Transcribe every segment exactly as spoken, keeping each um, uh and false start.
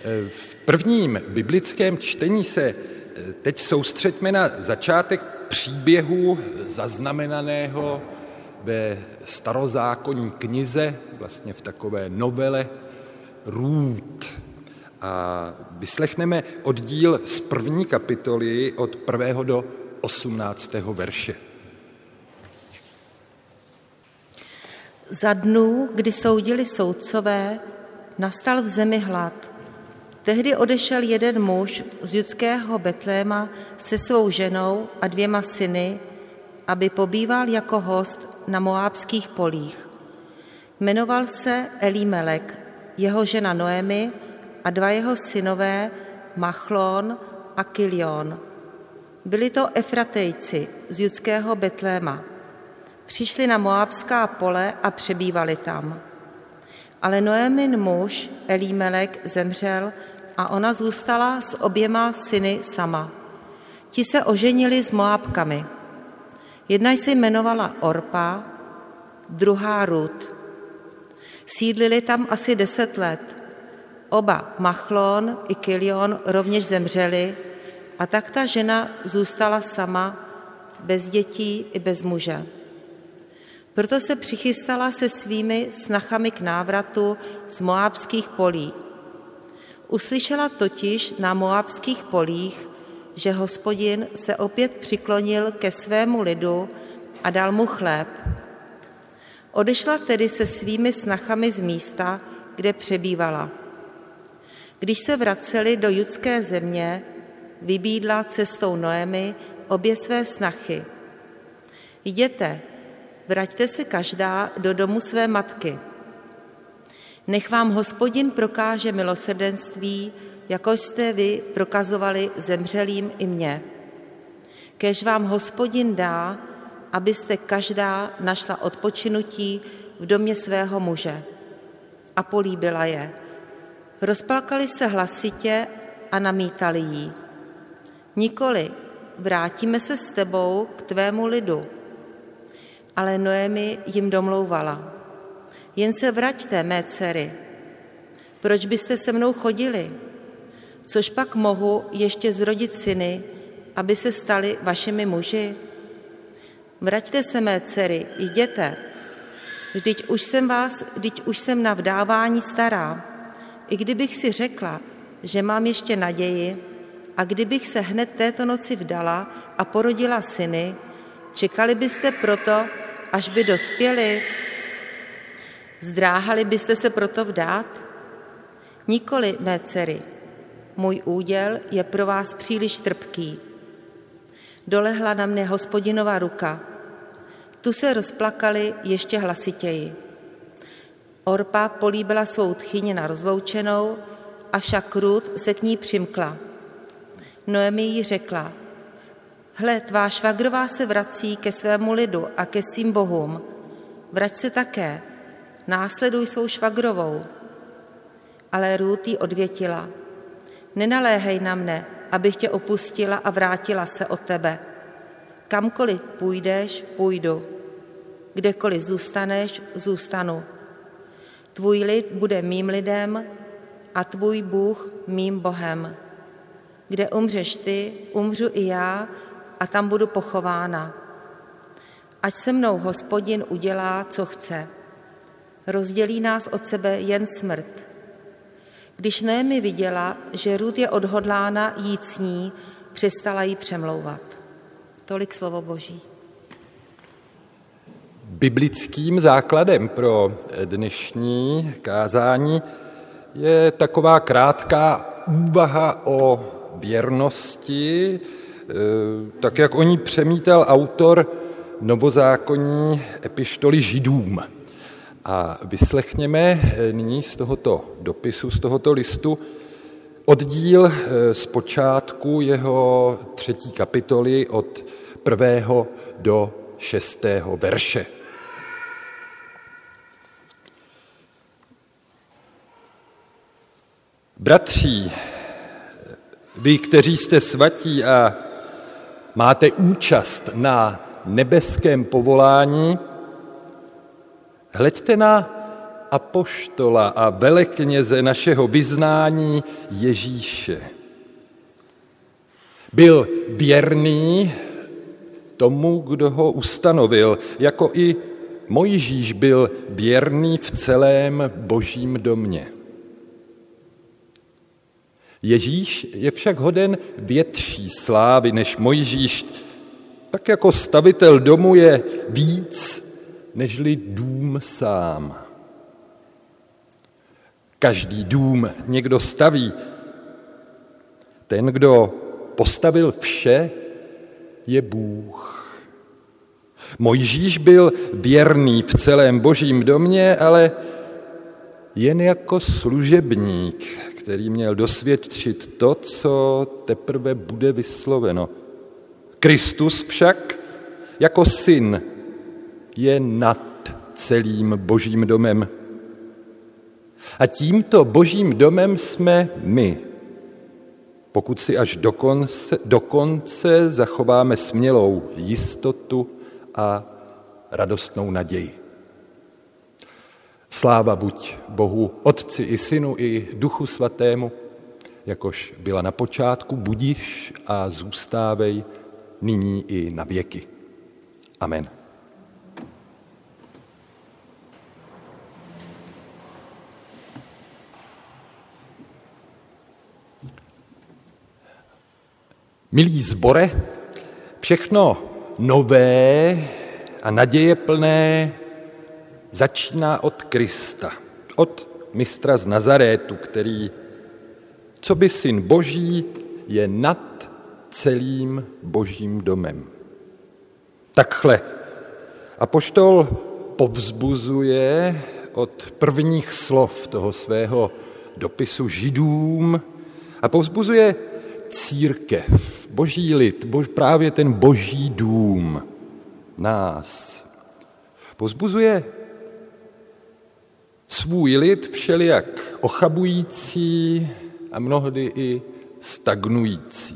V prvním biblickém čtení se teď soustřeďme na začátek příběhu zaznamenaného ve starozákonní knize, vlastně v takové novele Rút. A vyslechneme oddíl z první kapitoly od prvého do osmnáctého verše. Za dnů, kdy soudili soudcové, nastal v zemi hlad. Tehdy odešel jeden muž z judského Betléma se svou ženou a dvěma syny, aby pobýval jako host na moábských polích. Jmenoval se Elimelek, jeho žena Noemi a dva jeho synové Machlón a Kilion. Byli to Efratejci z judského Betléma. Přišli na moábská pole a přebývali tam. Ale Noemin muž Elimelek zemřel a ona zůstala s oběma syny sama. Ti se oženili s Moábkami. Jedna se jmenovala Orpa, druhá Rut. Sídlili tam asi deset let. Oba Machlón i Kilion rovněž zemřeli a tak ta žena zůstala sama, bez dětí i bez muže. Proto se přichystala se svými snachami k návratu z moábských polí. Uslyšela totiž na moábských polích, že Hospodin se opět přiklonil ke svému lidu a dal mu chléb. Odešla tedy se svými snachami z místa, kde přebývala. Když se vraceli do judské země, vybídla cestou Noemi obě své snachy. Jděte, vraťte se každá do domu své matky. Nech vám Hospodin prokáže milosrdenství, jako jste vy prokazovali zemřelým i mně. Kéž vám Hospodin dá, abyste každá našla odpočinutí v domě svého muže. A políbila je. Rozplakali se hlasitě a namítali jí. Nikoli, vrátíme se s tebou k tvému lidu. Ale Noemi jim domlouvala. Jen se vraťte, mé dcery. Proč byste se mnou chodili? Což pak mohu ještě zrodit syny, aby se stali vašimi muži? Vraťte se, mé dcery, jděte. Vždyť už jsem vás, vždyť už jsem na vdávání stará. I kdybych si řekla, že mám ještě naději, a kdybych se hned této noci vdala a porodila syny, čekali byste proto, až by dospěli? Zdráhali byste se proto vdát? Nikoli, mé dcery, můj úděl je pro vás příliš trpký. Dolehla na mne Hospodinova ruka. Tu se rozplakali ještě hlasitěji. Orpa políbila svou tchyni na rozloučenou, avšak Rut se k ní přimkla. Noemi jí řekla, hle, tvá švagrová se vrací ke svému lidu a ke svým bohům. Vrať se také, následuj svou švagrovou. Ale Rut jí odvětila, nenaléhej na mne, abych tě opustila a vrátila se od tebe. Kamkoliv půjdeš, půjdu. Kdekoliv zůstaneš, zůstanu. Tvůj lid bude mým lidem a tvůj Bůh mým Bohem. Kde umřeš ty, umřu i já a tam budu pochována. Ať se mnou Hospodin udělá, co chce. Rozdělí nás od sebe jen smrt. Když Noemi viděla, že Rut je odhodlána jít s ní, přestala jí přemlouvat. Tolik slovo Boží. Biblickým základem pro dnešní kázání je taková krátká úvaha o věrnosti, tak jak o ní přemítal autor novozákonní epištoly Židům. A vyslechněme nyní z tohoto dopisu, z tohoto listu, oddíl z počátku jeho třetí kapitoly od prvého do šestého verše. Bratří, vy, kteří jste svatí a máte účast na nebeském povolání, hleďte na apoštola a velekněze našeho vyznání Ježíše. Byl věrný tomu, kdo ho ustanovil, jako i Mojžíš byl věrný v celém Božím domě. Ježíš je však hoden větší slávy než Mojžíš, tak jako stavitel domu je víc nežli dům sám. Každý dům někdo staví. Ten, kdo postavil vše, je Bůh. Mojžíš byl věrný v celém Božím domě, ale jen jako služebník, který měl dosvědčit to, co teprve bude vysloveno. Kristus však jako syn je nad celým Božím domem. A tímto Božím domem jsme my, pokud si až do konce, do konce zachováme smělou jistotu a radostnou naději. Sláva buď Bohu, Otci i Synu i Duchu Svatému, jakož byla na počátku, budiš a zůstávej nyní i na věky. Amen. Milí sbore, všechno nové a nadějeplné začíná od Krista, od mistra z Nazarétu, který, co by syn Boží, je nad celým Božím domem. Takhle apoštol povzbuzuje od prvních slov toho svého dopisu Židům a povzbuzuje církev, Boží lid, bož, právě ten Boží dům, nás. Povzbuzuje svůj lid všelijak ochabující a mnohdy i stagnující.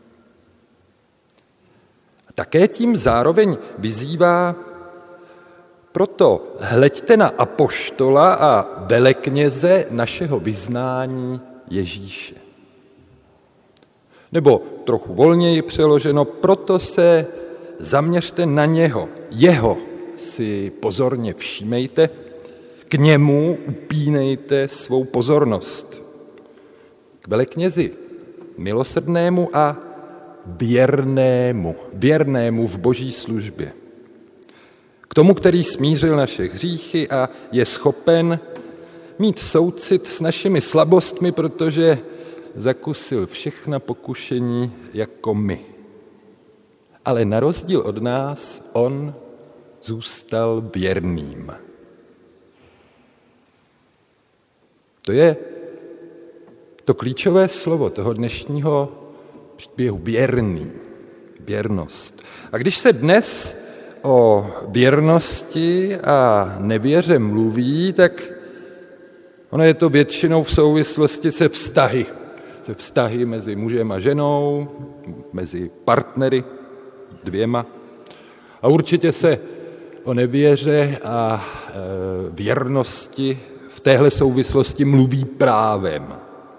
A také tím zároveň vyzývá: proto hleďte na apoštola a velekněze našeho vyznání Ježíše. Nebo trochu volněji přeloženo, proto se zaměřte na něho, jeho si pozorně všímejte, k němu upínejte svou pozornost. K veleknězi milosrdnému a věrnému, věrnému v Boží službě. K tomu, který smířil naše hříchy a je schopen mít soucit s našimi slabostmi, protože zakusil všechna pokušení jako my. Ale na rozdíl od nás on zůstal věrným. To je to klíčové slovo toho dnešního příběhu, věrný, věrnost. A když se dnes o věrnosti a nevěře mluví, tak ono je to většinou v souvislosti se vztahy. Se vztahy mezi mužem a ženou, mezi partnery dvěma. A určitě se o nevěře a e, věrnosti v téhle souvislosti mluví právem.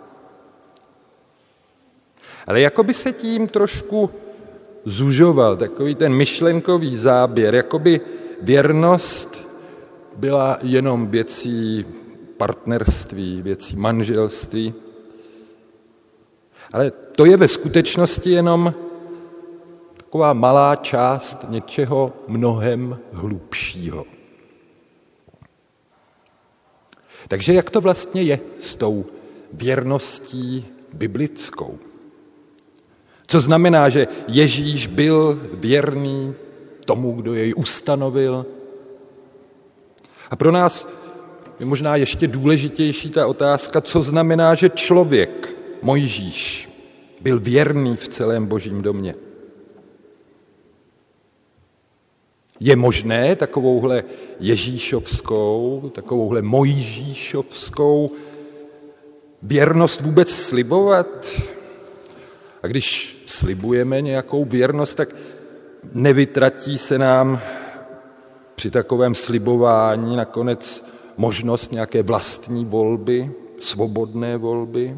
Ale jako by se tím trošku zužoval takový ten myšlenkový záběr, jako by věrnost byla jenom věcí partnerství, věcí manželství. Ale to je ve skutečnosti jenom taková malá část něčeho mnohem hlubšího. Takže jak to vlastně je s tou věrností biblickou? Co znamená, že Ježíš byl věrný tomu, kdo jej ustanovil? A pro nás je možná ještě důležitější ta otázka, co znamená, že člověk, Mojžíš, byl věrný v celém Božím domě. Je možné takovouhle ježíšovskou, takovouhle mojžíšovskou věrnost vůbec slibovat? A když slibujeme nějakou věrnost, tak nevytratí se nám při takovém slibování nakonec možnost nějaké vlastní volby, svobodné volby.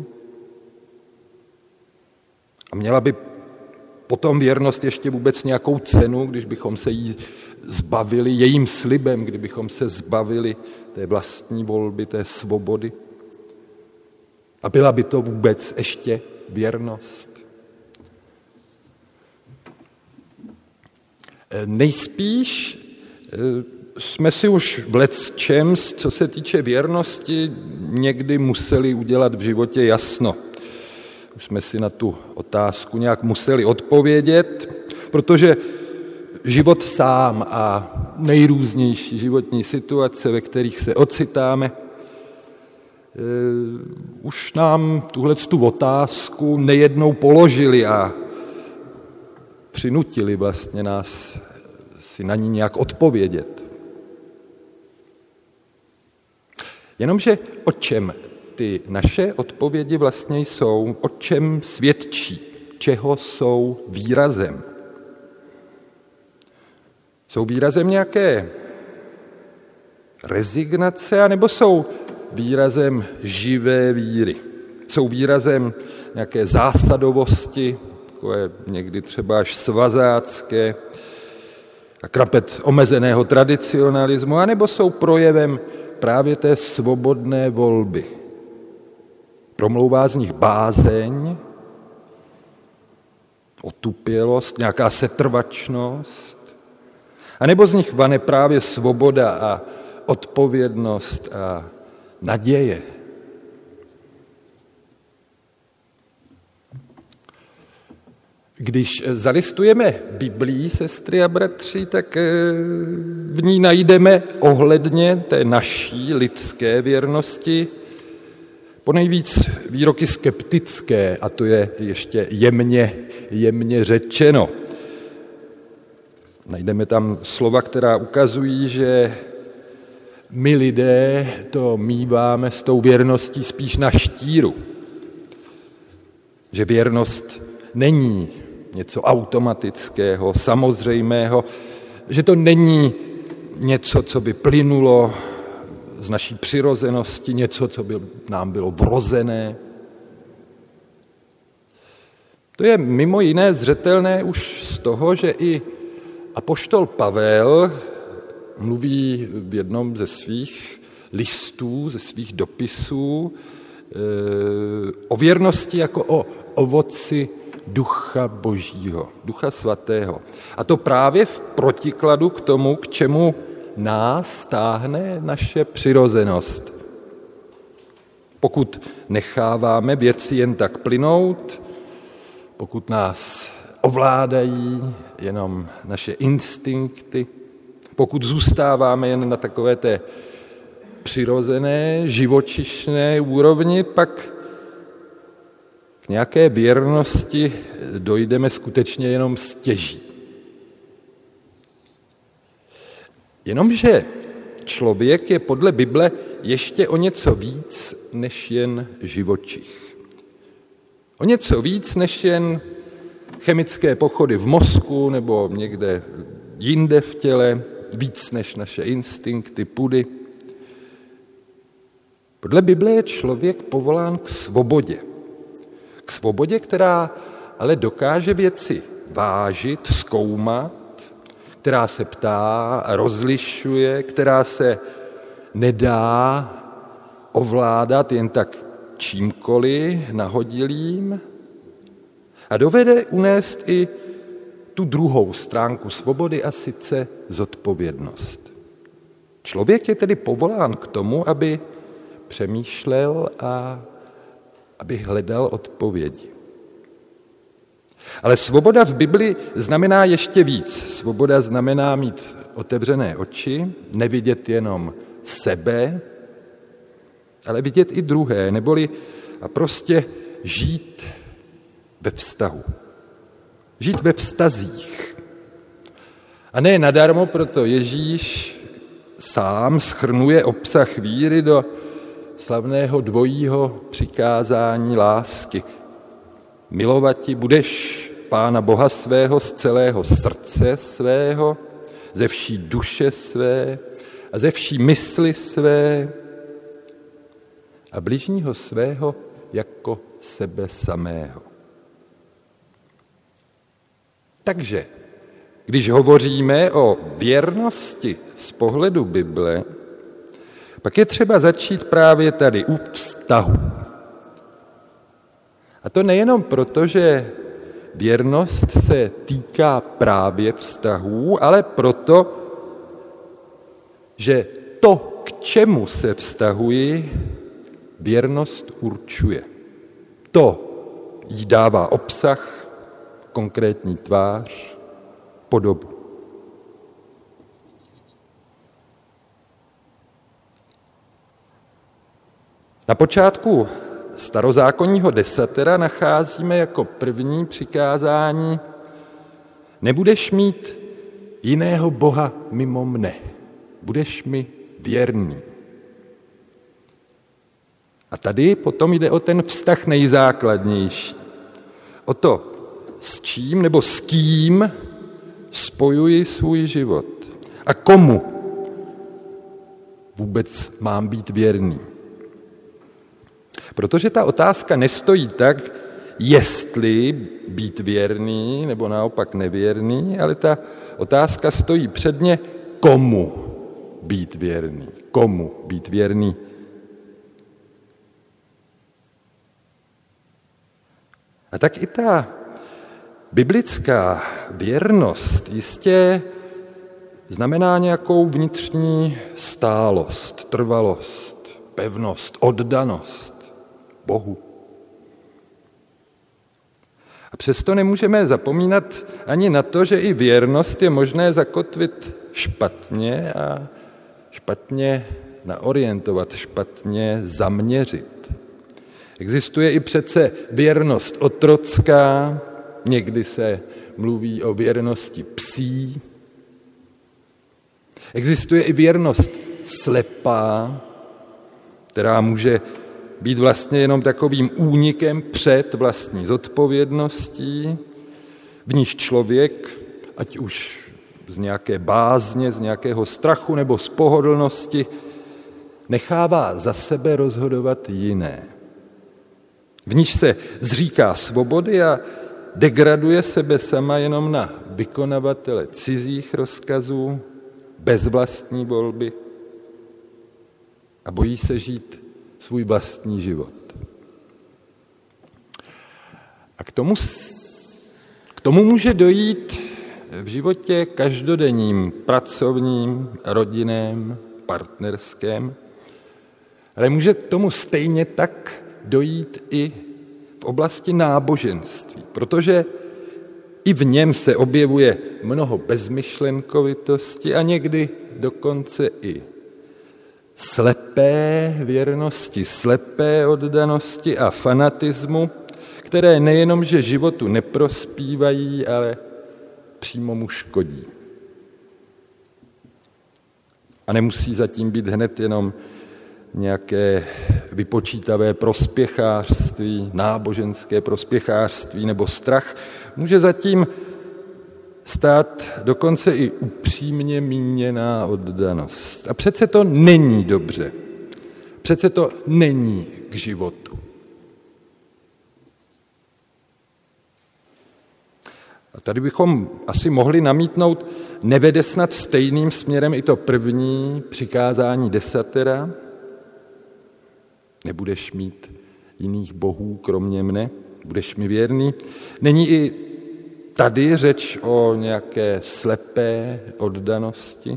A měla by potom věrnost ještě vůbec nějakou cenu, když bychom se jí zbavili, jejím slibem, kdybychom se zbavili té vlastní volby, té svobody? A byla by to vůbec ještě věrnost? Nejspíš jsme si už v lecčems, co se týče věrnosti, někdy museli udělat v životě jasno. Už jsme si na tu otázku nějak museli odpovědět, protože život sám a nejrůznější životní situace, ve kterých se ocitáme, už nám tuhletu otázku nejednou položili a přinutili vlastně nás si na ní nějak odpovědět. Jenomže o čem ty naše odpovědi vlastně jsou, o čem svědčí, čeho jsou výrazem? Jsou výrazem nějaké rezignace, anebo jsou výrazem živé víry? Jsou výrazem nějaké zásadovosti, takové někdy třeba až svazácké, a krapet omezeného tradicionalismu, anebo jsou projevem právě té svobodné volby. Promlouvá z nich bázeň, otupělost, nějaká setrvačnost, anebo z nich vane právě svoboda a odpovědnost a naděje. Když zalistujeme Biblii, sestry a bratři, tak v ní najdeme ohledně té naší lidské věrnosti ponejvíc výroky skeptické, a to je ještě jemně, jemně řečeno. Najdeme tam slova, která ukazují, že my lidé to míváme s tou věrností spíš na štíru. Že věrnost není něco automatického, samozřejmého, že to není něco, co by plynulo z naší přirozenosti, něco, co by nám bylo vrozené. To je mimo jiné zřetelné už z toho, že i apoštol Pavel mluví v jednom ze svých listů, ze svých dopisů o věrnosti jako o ovoci Ducha Božího, Ducha Svatého. A to právě v protikladu k tomu, k čemu nás táhne naše přirozenost. Pokud necháváme věci jen tak plynout, pokud nás ovládají jenom naše instinkty, pokud zůstáváme jen na takové té přirozené, živočišné úrovni, pak k nějaké věrnosti dojdeme skutečně jenom stěží. Jenomže člověk je podle Bible ještě o něco víc než jen živočich. O něco víc než jen chemické pochody v mozku nebo někde jinde v těle, víc než naše instinkty, pudy. Podle Bible je člověk povolán k svobodě. K svobodě, která ale dokáže věci vážit, zkoumat, která se ptá, rozlišuje, která se nedá ovládat jen tak čímkoliv nahodilým a dovede unést i tu druhou stránku svobody, a sice zodpovědnost. Člověk je tedy povolán k tomu, aby přemýšlel a aby hledal odpovědi. Ale svoboda v Bibli znamená ještě víc. Svoboda znamená mít otevřené oči, nevidět jenom sebe, ale vidět i druhé, neboli a prostě žít ve vztahu. Žít ve vztazích. A ne nadarmo, proto Ježíš sám shrnuje obsah víry do slavného dvojího přikázání lásky. Milovati budeš Pána Boha svého z celého srdce svého, ze vší duše své a ze vší mysli své a bližního svého jako sebe samého. Takže, když hovoříme o věrnosti z pohledu Bible, pak je třeba začít právě tady u vztahu. A to nejenom proto, že věrnost se týká právě vztahů, ale proto, že to, k čemu se vztahuji, věrnost určuje. To jí dává obsah, konkrétní tvář, podobu. Na počátku starozákonního desatera nacházíme jako první přikázání: nebudeš mít jiného boha mimo mne, budeš mi věrný. A tady potom jde o ten vztah nejzákladnější. O to, s čím nebo s kým spojuji svůj život a komu vůbec mám být věrný. Protože ta otázka nestojí tak, jestli být věrný nebo naopak nevěrný, ale ta otázka stojí předně, komu být věrný. Komu být věrný. A tak i ta biblická věrnost jistě znamená nějakou vnitřní stálost, trvalost, pevnost, oddanost Bohu. A přesto nemůžeme zapomínat ani na to, že i věrnost je možné zakotvit špatně a špatně naorientovat, špatně zaměřit. Existuje i přece věrnost otrocká, někdy se mluví o věrnosti psí. Existuje i věrnost slepá, která může být vlastně jenom takovým únikem před vlastní zodpovědností, v níž člověk, ať už z nějaké bázně, z nějakého strachu nebo z pohodlnosti, nechává za sebe rozhodovat jiné. V níž se zříká svobody a degraduje sebe sama jenom na vykonavatele cizích rozkazů, bez vlastní volby a bojí se žít svůj vlastní život. A k tomu, k tomu může dojít v životě každodenním, pracovním, rodinném, partnerském, ale může k tomu stejně tak dojít i v oblasti náboženství, protože i v něm se objevuje mnoho bezmyšlenkovitosti a někdy dokonce i slepé věrnosti, slepé oddanosti a fanatismu, které nejenom, že životu neprospívají, ale přímo mu škodí. A nemusí zatím být hned jenom nějaké vypočítavé prospěchářství, náboženské prospěchářství nebo strach. Může zatím stát dokonce i upřímně míněná oddanost. A přece to není dobře. Přece to není k životu. A tady bychom asi mohli namítnout, nevede snad stejným směrem i to první přikázání desatera? Nebudeš mít jiných bohů kromě mne, budeš mi věrný. Není i tady řeč o nějaké slepé oddanosti?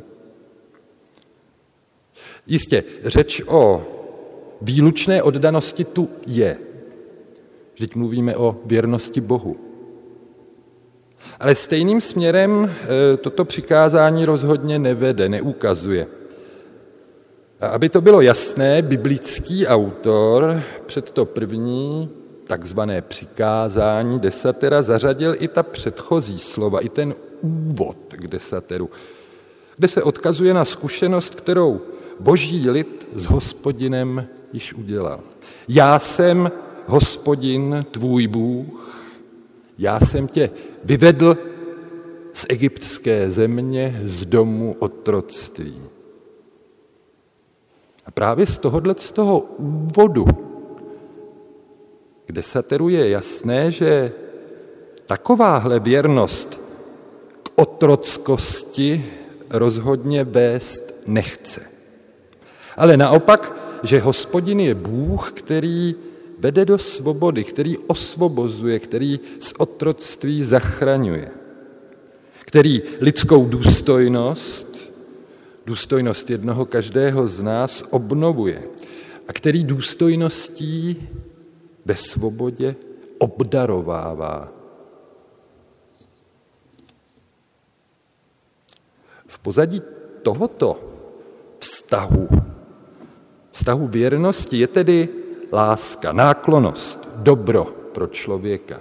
Jistě, řeč o výlučné oddanosti tu je. Vždyť mluvíme o věrnosti Bohu. Ale stejným směrem toto přikázání rozhodně nevede, neukazuje. A aby to bylo jasné, biblický autor před to první takzvané přikázání desatera zařadil i ta předchozí slova, i ten úvod k desateru, kde se odkazuje na zkušenost, kterou boží lid s Hospodinem již udělal. Já jsem Hospodin, tvůj Bůh, já jsem tě vyvedl z egyptské země, z domu otroctví. A právě z tohohle z toho úvodu k desateru je jasné, že takováhle věrnost k otrockosti rozhodně vést nechce. Ale naopak, že Hospodin je Bůh, který vede do svobody, který osvobozuje, který z otroctví zachraňuje, který lidskou důstojnost, důstojnost jednoho každého z nás obnovuje a který důstojností ve svobodě obdarovává. V pozadí tohoto vztahu, vztahu věrnosti je tedy láska, náklonnost, dobro pro člověka.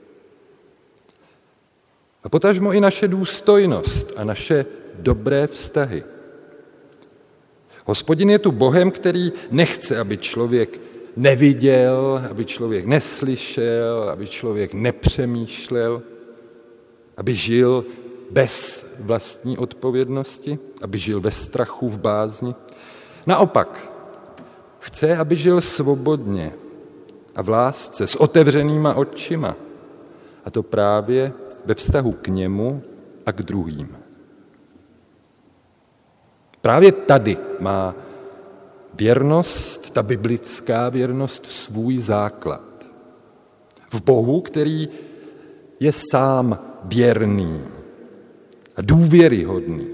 A potažmo i naše důstojnost a naše dobré vztahy. Hospodin je tu Bohem, který nechce, aby člověk neviděl, aby člověk neslyšel, aby člověk nepřemýšlel, aby žil bez vlastní odpovědnosti, aby žil ve strachu, v bázni. Naopak, chce, aby žil svobodně a v lásce, s otevřenýma očima. A to právě ve vztahu k němu a k druhým. Právě tady má věrnost, ta biblická věrnost, svůj základ. V Bohu, který je sám věrný a důvěryhodný.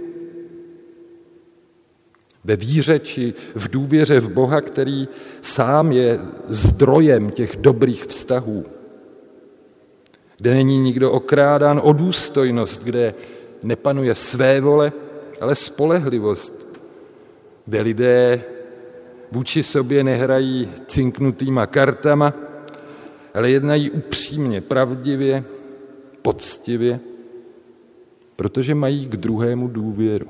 Ve víře či v důvěře v Boha, který sám je zdrojem těch dobrých vztahů. Kde není nikdo okrádán o důstojnost, kde nepanuje svévole, ale spolehlivost, kde lidé vůči sobě nehrají cinknutýma kartama, ale jednají upřímně, pravdivě, poctivě, protože mají k druhému důvěru.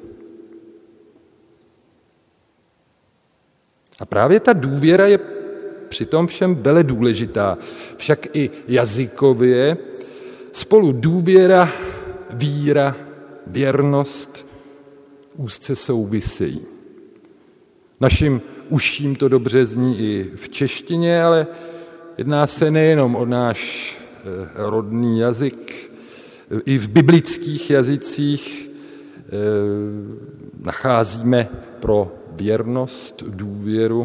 A právě ta důvěra je přitom všem veledůležitá, však i jazykově spolu důvěra, víra, věrnost úzce souvisejí. Našim uším to dobře zní i v češtině, ale jedná se nejenom o náš rodný jazyk. I v biblických jazycích nacházíme pro věrnost, důvěru,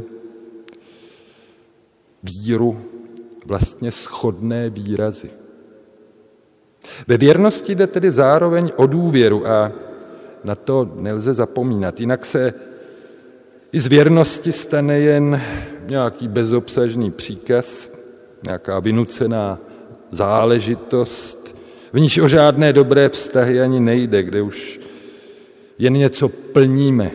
víru vlastně shodné výrazy. Ve věrnosti jde tedy zároveň o důvěru a na to nelze zapomínat. Jinak se i z věrnosti stane jen nějaký bezobsažný příkaz, nějaká vynucená záležitost, v níž o žádné dobré vztahy ani nejde, kde už jen něco plníme.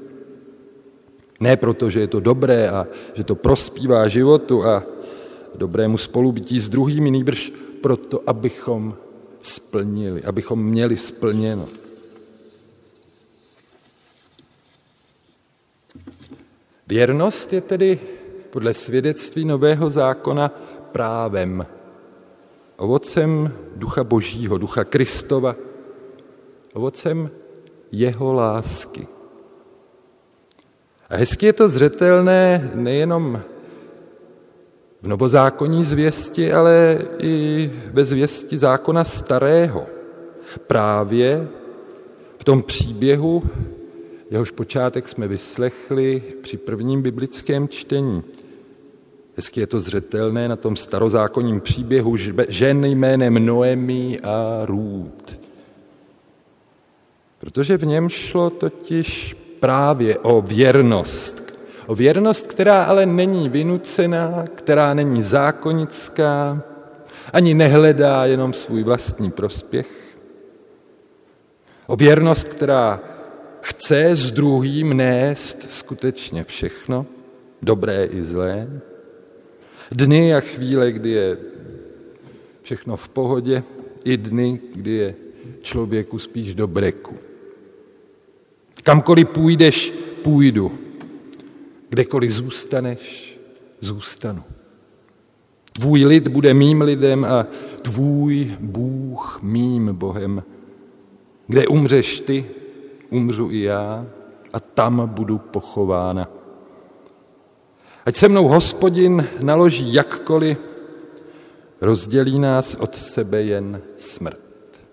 Ne proto, že je to dobré a že to prospívá životu a dobrému spolubytí s druhými, nýbrž proto, abychom splnili, abychom měli splněno. Věrnost je tedy podle svědectví Nového zákona právem, ovocem Ducha Božího, Ducha Kristova, ovocem jeho lásky. A hezky je to zřetelné nejenom v novozákonní zvěsti, ale i ve zvěsti zákona starého. Právě v tom příběhu, jehož počátek jsme vyslechli při prvním biblickém čtení. Hezky je to zřetelné na tom starozákonním příběhu žen jménem Noemi a Rút. Protože v něm šlo totiž právě o věrnost. O věrnost, která ale není vynucená, která není zákonická, ani nehledá jenom svůj vlastní prospěch. O věrnost, která chce s druhým nést skutečně všechno, dobré i zlé. Dny a chvíle, kdy je všechno v pohodě, i dny, kdy je člověku spíš do breku. Kamkoliv půjdeš, půjdu. Kdekoliv zůstaneš, zůstanu. Tvůj lid bude mým lidem a tvůj Bůh mým Bohem. Kde umřeš ty, umřu i já a tam budu pochována. Ať se mnou Hospodin naloží jakkoliv, rozdělí nás od sebe jen smrt.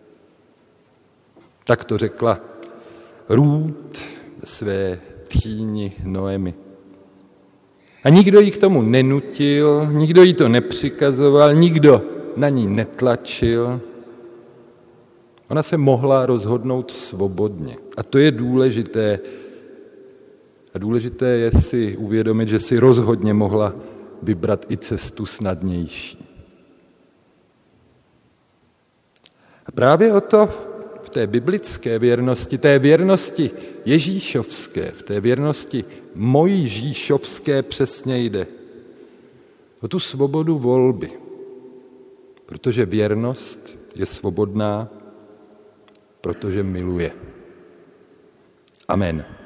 Tak to řekla Rút své tchýni Noemi. A nikdo jí k tomu nenutil, nikdo jí to nepřikazoval, nikdo na ní netlačil. Ona se mohla rozhodnout svobodně. A to je důležité. A důležité je si uvědomit, že si rozhodně mohla vybrat i cestu snadnější. A právě o to v té biblické věrnosti, té věrnosti ježíšovské, v té věrnosti mojžíšovské přesně jde. O tu svobodu volby. Protože věrnost je svobodná, protože miluje. Amen.